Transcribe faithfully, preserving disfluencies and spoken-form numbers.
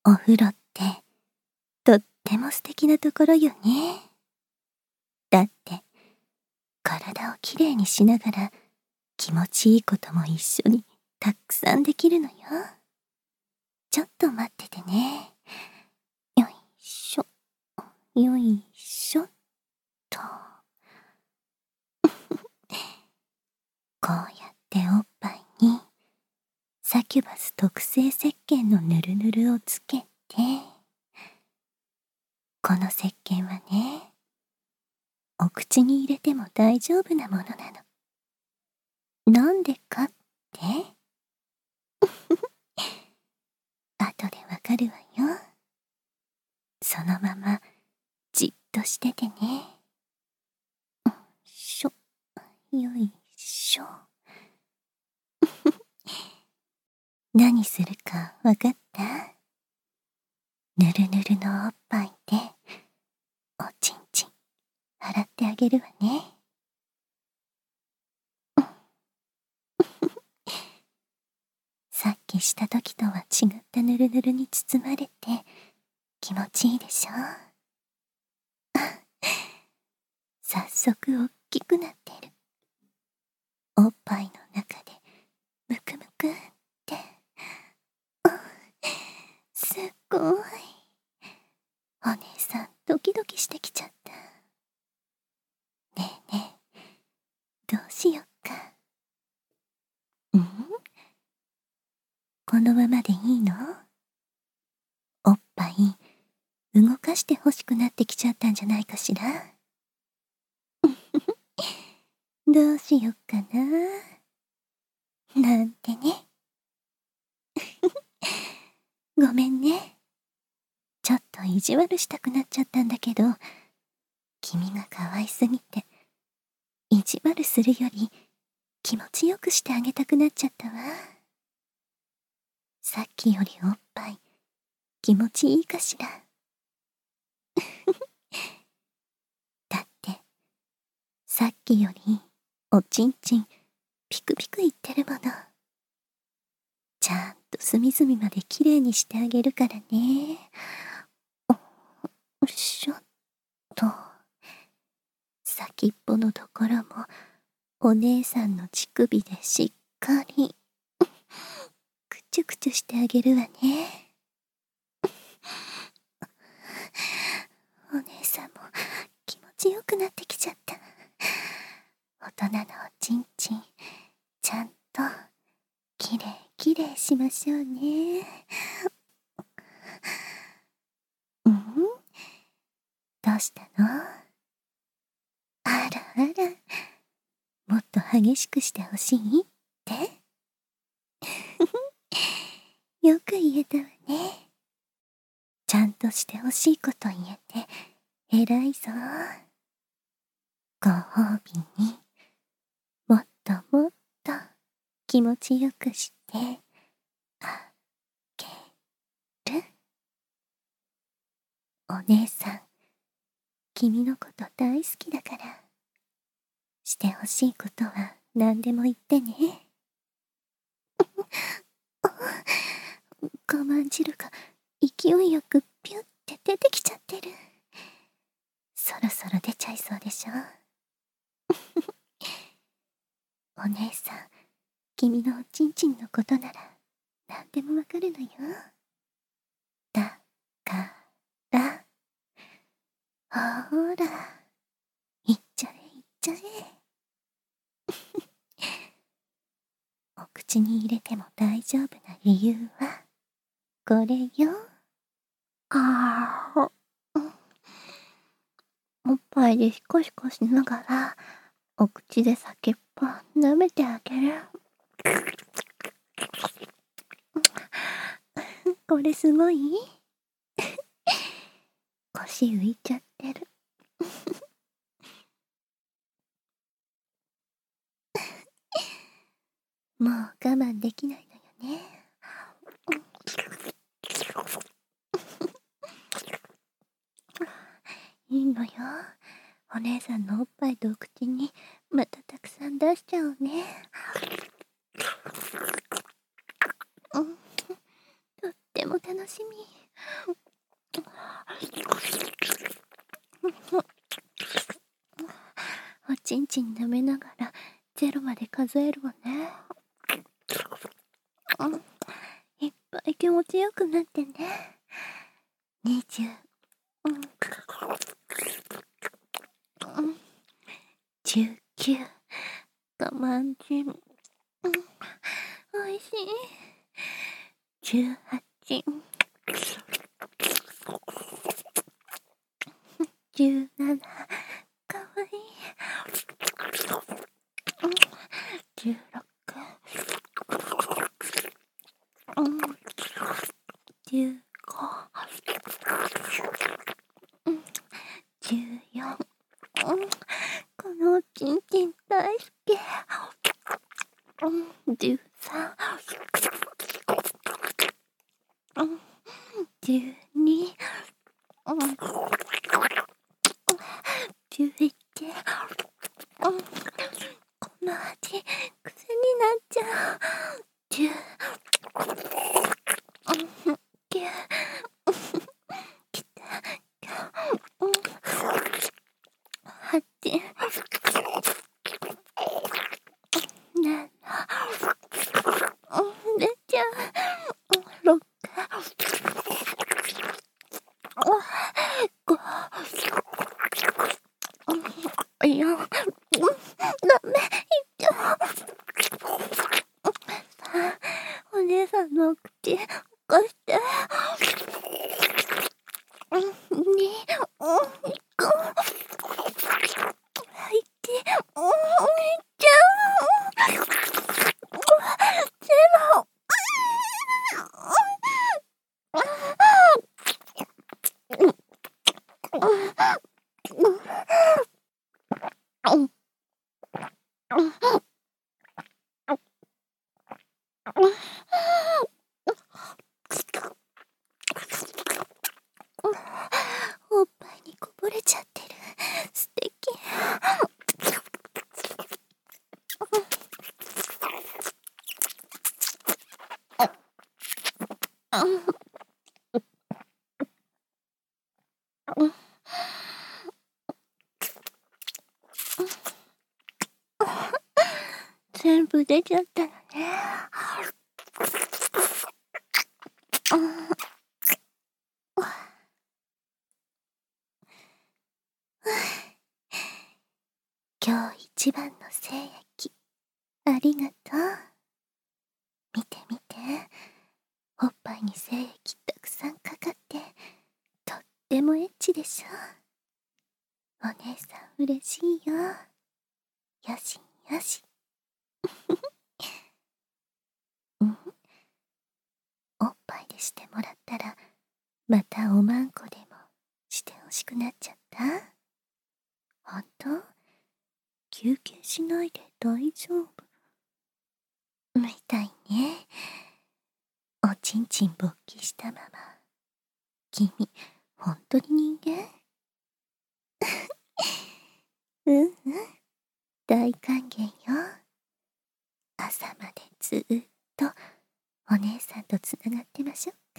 お風呂ってとっても素敵なところよね。だって体をきれいにしながら気持ちいいことも一緒にたくさんできるのよ。ちょっと待っててね。よいしょ、よいしょっと。こうやっておっぱいにサキュバス特製石鹸のぬるぬるをつけて、この石鹸はね、お口に入れても大丈夫なものなの。なんでかって後でわかるわよ。そのままじっとしててね。よいしょ、よいしょ。何するかわかった？ぬるぬるのおっぱいでおちんちん洗ってあげるわね。さっきした時とは違ったぬるぬるに包まれて気持ちいいでしょ。早速おっきくなってる。おっぱいの中でむくむくって、すっごい。お姉さんドキドキしてきちゃった。ねえねえ、どうしよっか。ん？このままでいいの？おっぱい動かして欲しくなってきちゃったんじゃないかしら。どうしよっかななんてね。ごめんね。ちょっと意地悪したくなっちゃったんだけど、君が可愛すぎて意地悪するより気持ちよくしてあげたくなっちゃったわ。さっきよりおっぱい気持ちいいかしら。だってさっきよりおちんちんピクピクいってるもの。ちゃんと隅々まできれいにしてあげるからね。よいしょっと。先っぽのところもお姉さんの乳首でしっかりくちゅくちゅしてあげるわね。お姉さんも気持ちよくなってきちゃった。大人のおちんちんちゃんときれいきれいしましょうね。うん？どうしたの？あらあら、もっと激しくしてほしいってよく言えたわね。ちゃんとしてほしいこと言えて偉いぞ。ご褒美にもっともっと気持ちよくしてあげる。お姉さん、君のこと大好きだから、してほしいことは何でも言ってね。我慢汁が勢いよくピュッて出てきちゃってる。そろそろ出ちゃいそうでしょ。お姉さん、君のおちんちんのことなら何でもわかるのよ。だからほら、いっちゃえいっちゃえ。お口に入れても大丈夫な理由はこれよ。あー、おっぱいでシコシコしながらお口で先っぽ舐めてあげる。これすごい？腰浮いちゃってる。もう我慢できないのよね。いいのよ。お姉さんのおっぱいとお口にまたたくさん出しちゃおうね。うん、とっても楽しみ。 おちんちん舐めながらゼロまで数えるわね。うん、いっぱい気持ちよくなってね。にじゅう、うんうん、じゅうきゅう、我慢中、うん、おいしい。じゅうはち、じゅうなな、かわいい。じゅうろく、うん、じゅうご、うん、じゅうよん、うん、このおちんちん大好き。うん、じゅうさん、うん、じゅうに、うん、じゅういち、うん、この味、癖になっちゃう。じゅう、うん、きゅう、きた、うん、はち、なな、うん、出ちゃう。ろく、ご、よん、うん、ダメ、いっちゃう。さあ、お姉さんのお口、貸して。うん、に、うん、いち、うん、いっちゃう。ゼロ。おっぱいにこぼれちゃってる。素敵。全部出ちゃったのね。今日一番の精液、ありがとう。見て見て、おっぱいに精液たくさんかかって、とってもエッチでしょ。お姉さん嬉しいよ。よしよし。うん、おっぱいでしてもらったら、またおまんこでもしてほしくなっちゃった？ほんと？休憩しないで大丈夫？みたいね。おちんちん勃起したまま。君、ほんとに人間？うんうん。大歓迎よ。朝までずーっとお姉さんとつながってましょ。